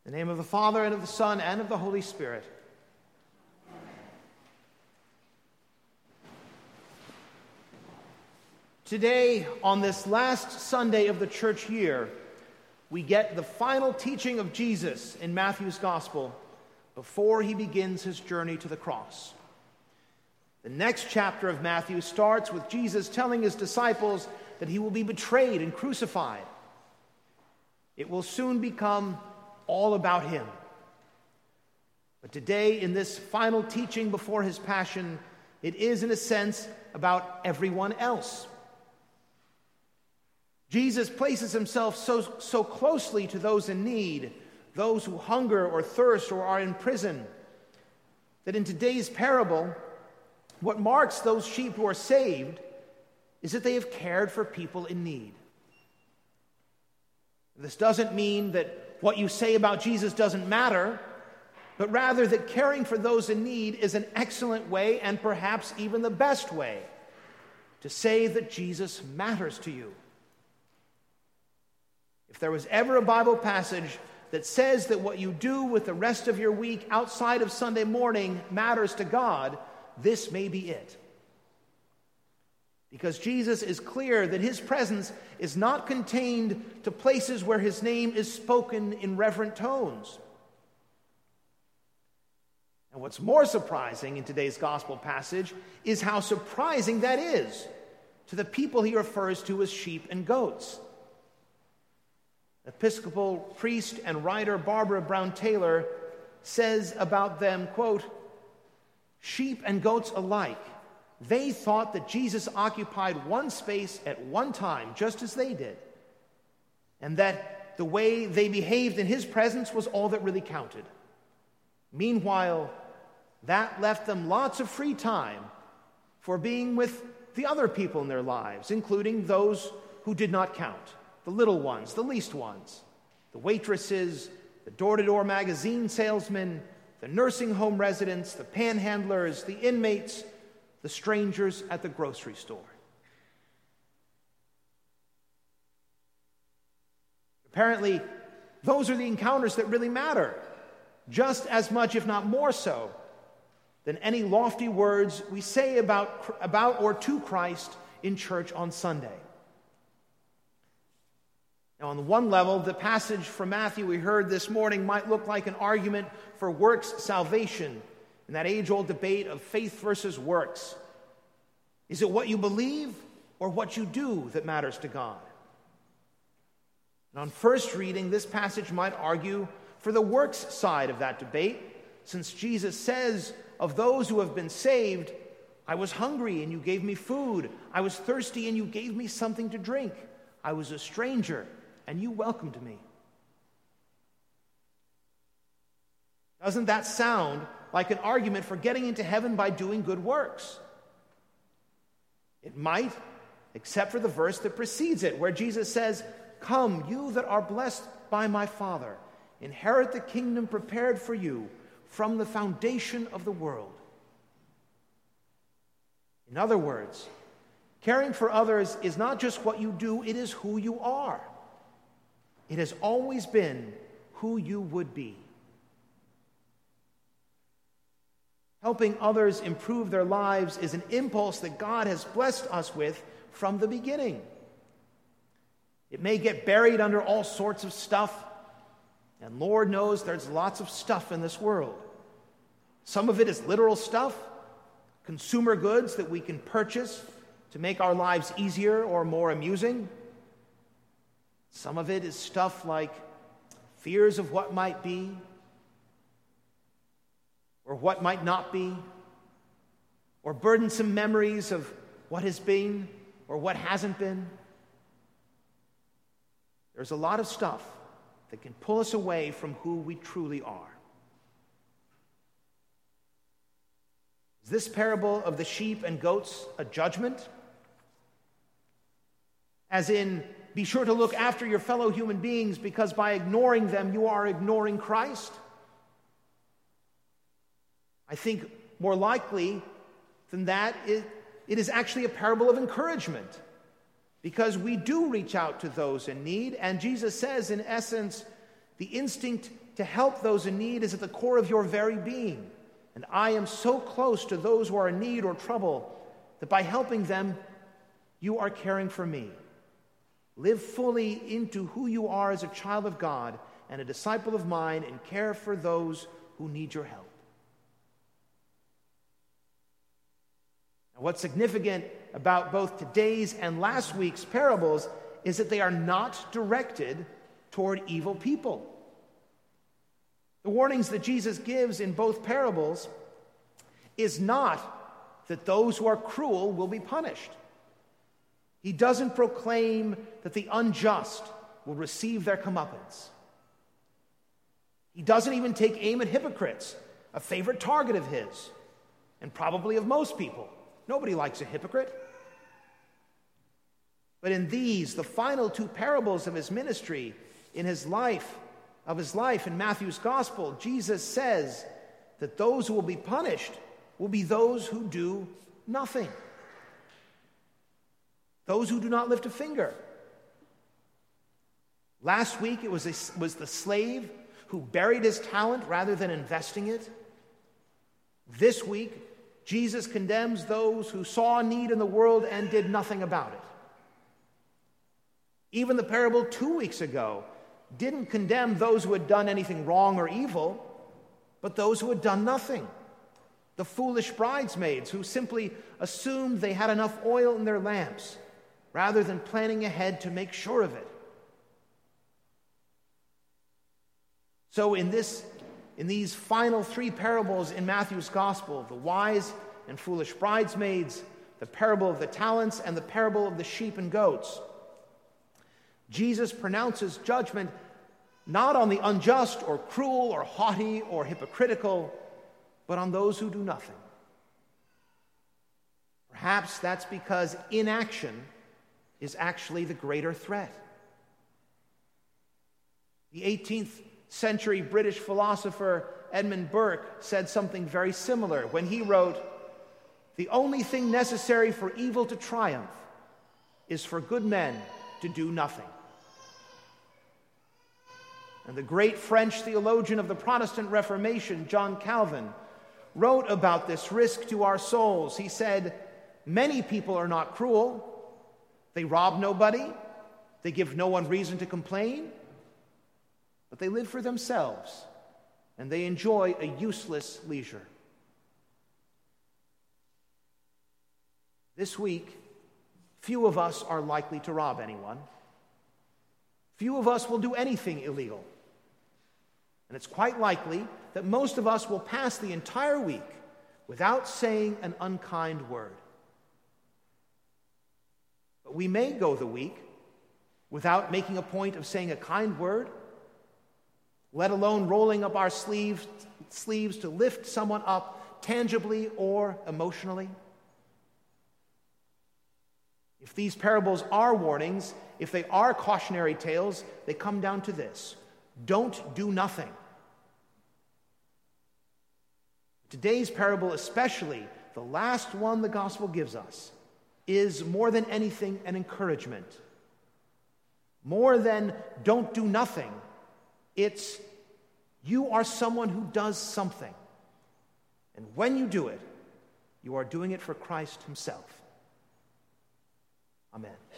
In the name of the Father, and of the Son, and of the Holy Spirit. Today, on this last Sunday of the church year, we get the final teaching of Jesus in Matthew's Gospel before he begins his journey to the cross. The next chapter of Matthew starts with Jesus telling his disciples that he will be betrayed and crucified. It will soon become all about him. But today, in this final teaching before his passion, it is, in a sense, about everyone else. Jesus places himself so closely to those in need, those who hunger or thirst or are in prison, that in today's parable, what marks those sheep who are saved is that they have cared for people in need. This doesn't mean that what you say about Jesus doesn't matter, but rather that caring for those in need is an excellent way, and perhaps even the best way, to say that Jesus matters to you. If there was ever a Bible passage that says that what you do with the rest of your week outside of Sunday morning matters to God, this may be it. Because Jesus is clear that his presence is not contained to places where his name is spoken in reverent tones. And what's more surprising in today's gospel passage is how surprising that is to the people he refers to as sheep and goats. Episcopal priest and writer Barbara Brown Taylor says about them, quote, "Sheep and goats alike, they thought that Jesus occupied one space at one time, just as they did, and that the way they behaved in his presence was all that really counted. Meanwhile, that left them lots of free time for being with the other people in their lives, including those who did not count, the little ones, the least ones, the waitresses, the door-to-door magazine salesmen, the nursing home residents, the panhandlers, the inmates, the strangers at the grocery store." Apparently, those are the encounters that really matter, just as much, if not more so, than any lofty words we say about or to Christ in church on Sunday. Now, on the one level, the passage from Matthew we heard this morning might look like an argument for works salvation in that age-old debate of faith versus works. Is it what you believe or what you do that matters to God? And on first reading, this passage might argue for the works side of that debate, since Jesus says of those who have been saved, "I was hungry and you gave me food. I was thirsty and you gave me something to drink. I was a stranger and you welcomed me." Doesn't that sound like an argument for getting into heaven by doing good works? It might, except for the verse that precedes it, where Jesus says, "Come, you that are blessed by my Father, inherit the kingdom prepared for you from the foundation of the world." In other words, caring for others is not just what you do, it is who you are. It has always been who you would be. Helping others improve their lives is an impulse that God has blessed us with from the beginning. It may get buried under all sorts of stuff, and Lord knows there's lots of stuff in this world. Some of it is literal stuff, consumer goods that we can purchase to make our lives easier or more amusing. Some of it is stuff like fears of what might be, or what might not be, or burdensome memories of what has been or what hasn't been. There's a lot of stuff that can pull us away from who we truly are. Is this parable of the sheep and goats a judgment? As in, be sure to look after your fellow human beings because by ignoring them you are ignoring Christ? I think more likely than that, it is actually a parable of encouragement, because we do reach out to those in need, and Jesus says, in essence, The instinct to help those in need is at the core of your very being. And I am so close to those who are in need or trouble that by helping them, you are caring for me. Live fully into who you are as a child of God and a disciple of mine, and care for those who need your help. Now, what's significant about both today's and last week's parables is that they are not directed toward evil people. The warnings that Jesus gives in both parables is not that those who are cruel will be punished. He doesn't proclaim that the unjust will receive their comeuppance. He doesn't even take aim at hypocrites, a favorite target of his, and probably of most people. Nobody likes a hypocrite. But in these, the final two parables of his ministry, in his life, in Matthew's gospel, Jesus says that those who will be punished will be those who do nothing. Those who do not lift a finger. Last week it was the slave who buried his talent rather than investing it. This week, Jesus condemns those who saw a need in the world and did nothing about it. Even the parable 2 weeks ago didn't condemn those who had done anything wrong or evil, but those who had done nothing. The foolish bridesmaids who simply assumed they had enough oil in their lamps rather than planning ahead to make sure of it. So in these final three parables in Matthew's gospel, the wise and foolish bridesmaids, the parable of the talents, and the parable of the sheep and goats, Jesus pronounces judgment not on the unjust or cruel or haughty or hypocritical, but on those who do nothing. Perhaps that's because inaction is actually the greater threat. The 18th century British philosopher Edmund Burke said something very similar when he wrote, "The only thing necessary for evil to triumph is for good men to do nothing." And the great French theologian of the Protestant Reformation, John Calvin, wrote about this risk to our souls. He said, "Many people are not cruel. They rob nobody. They give no one reason to complain. But they live for themselves, and they enjoy a useless leisure." This week, few of us are likely to rob anyone. Few of us will do anything illegal. And it's quite likely that most of us will pass the entire week without saying an unkind word. But we may go the week without making a point of saying a kind word, let alone rolling up our sleeves to lift someone up tangibly or emotionally. If these parables are warnings, if they are cautionary tales, they come down to this: don't do nothing. Today's parable, especially the last one the gospel gives us, is more than anything an encouragement. More than don't do nothing, it's you are someone who does something. And when you do it, you are doing it for Christ himself. Amen.